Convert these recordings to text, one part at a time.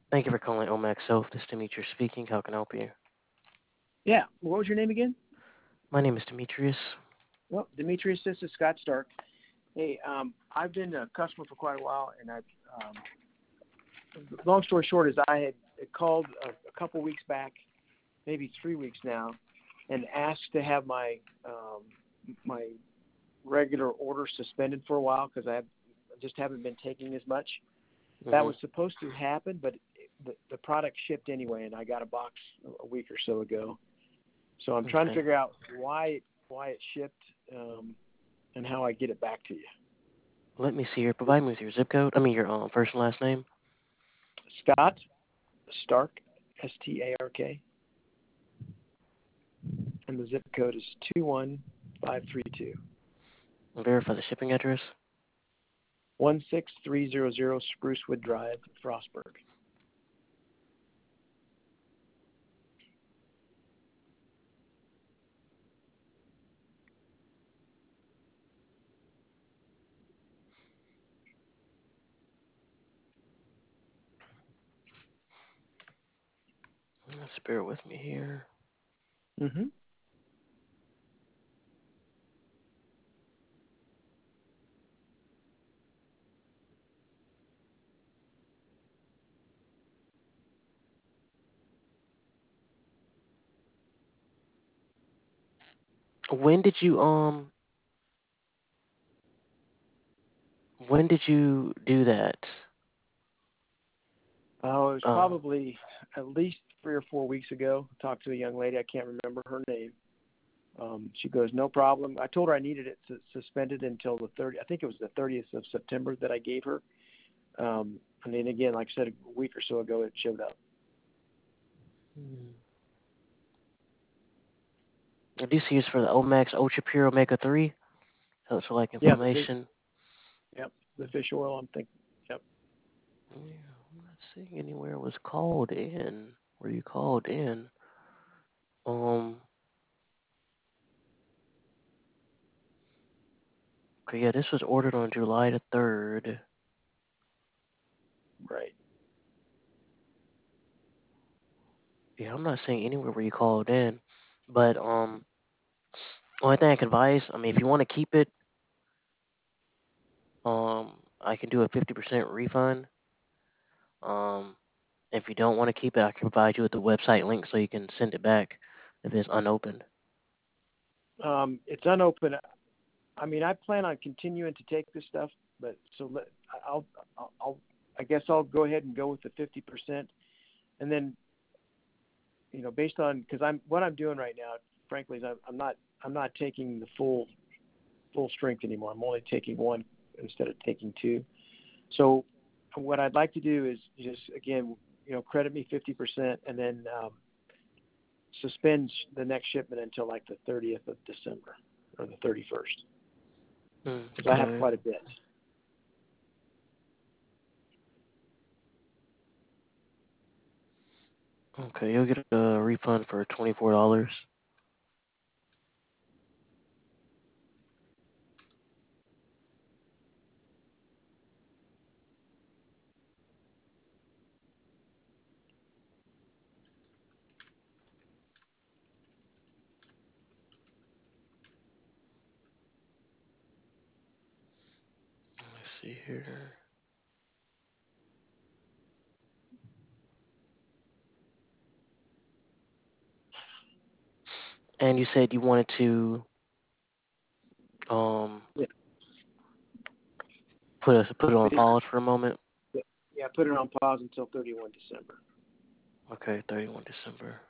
Thank you for calling Omax Health. This is Demetrius speaking. How can I help you? Yeah. What was your name again? My name is Demetrius. Well, Demetrius, this is Scott Stark. Hey, I've been a customer for quite a while, and long story short is I had called a couple weeks back, maybe 3 weeks now, and asked to have my regular order suspended for a while because I just haven't been taking as much. That Hmm. was supposed to happen, but the product shipped anyway, and I got a box a week or so ago. So I'm trying to Okay. figure out why it shipped, and how I get it back to you. Let me see here. Provide me with your zip code. I mean your first and last name. Scott Stark, Stark, and the zip code is 21532. And verify the shipping address. 16300 Sprucewood Drive, Frostburg. Let's bear with me here. Mm-hmm. When did you when did you do that? Oh, it was Uh, probably at least 3 or 4 weeks ago. Talked to a young lady. I can't remember her name. She goes, no problem. I told her I needed it suspended until the 30th. I think it was the 30th of September that I gave her. And then again, like I said, a week or so ago, it showed up. hmm. I do see it's for the Omax Ultra Pure Omega 3. Helps with like Yeah, inflammation. yep, the fish oil. I'm thinking. Yep. Yeah, I'm not seeing anywhere it was called in. Where you called in? Um. Okay, yeah, this was ordered on July the 3rd. Right. Yeah, I'm not seeing anywhere where you called in. But only thing I can advise, I mean, if you want to keep it, I can do a 50% refund. Um, if you don't want to keep it, I can provide you with the website link so you can send it back if it's unopened. It's unopened. I mean, I plan on continuing to take this stuff, but I'll, I'll, I guess I'll go ahead and go with the 50%, and then, based on because what I'm doing right now, frankly, is I'm not taking the full strength anymore. I'm only taking one instead of taking two. So, what I'd like to do is just again, credit me 50%, and then suspend the next shipment until like the 30th of December or the 31st, because I have Okay. quite a bit. Okay, you'll get a refund for $24. Let's see here. And you said you wanted to um Yeah, put it on pause for a moment. yeah, yeah. Put it on pause until 31 December. Okay, 31 December.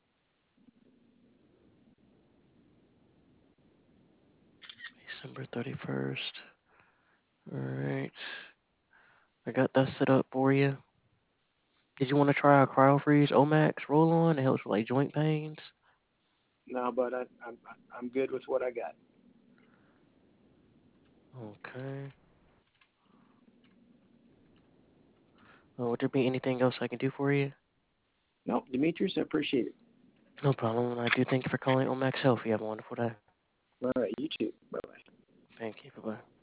December 31st. All right. I got that set up for you. Did you want to try our CryoFreeze Omax roll on? It helps with like joint pains. No, but I'm good with what I got. Okay. Would there be anything else I can do for you? No, Demetrius, I appreciate it. No problem. I do thank you for calling Omax Health. You have a wonderful day. All right, you too. Bye bye. Thank you. Bye bye.